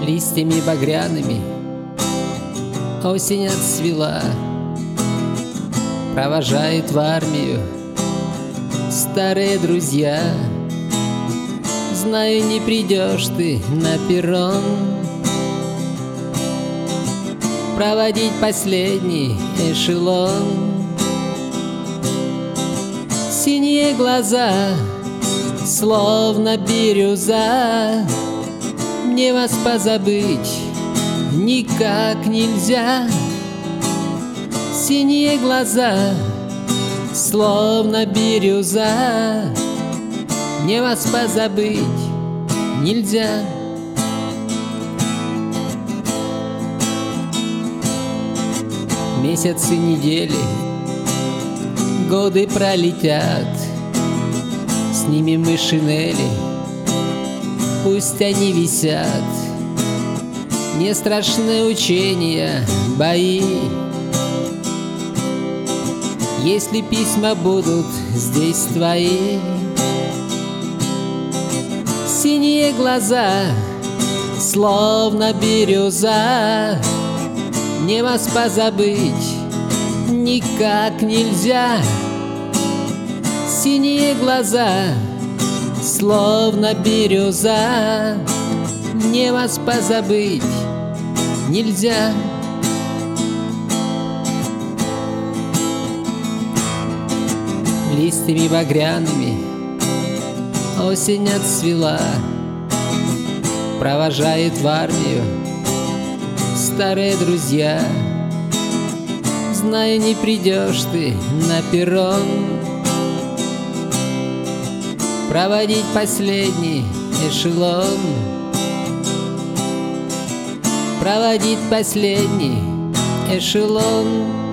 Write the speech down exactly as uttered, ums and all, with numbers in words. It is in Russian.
Листьями багряными осень отцвела, провожают в армию старые друзья. Знаю, не придешь ты на перрон проводить последний эшелон. Синие глаза, словно бирюза, мне вас позабыть никак нельзя. Синие глаза, словно бирюза, мне вас позабыть нельзя. Месяцы, недели, годы пролетят, снимем мы шинели, пусть они висят. Не страшны учения, бои, если письма будут здесь твои. Синие глаза, словно бирюза, мне вас позабыть никак нельзя. Синие глаза, словно бирюза, мне вас позабыть нельзя. Листьями багряными осень отцвела, провожает в армию старые друзья. Знаю, не придешь ты на перрон проводить последний эшелон, проводить последний эшелон.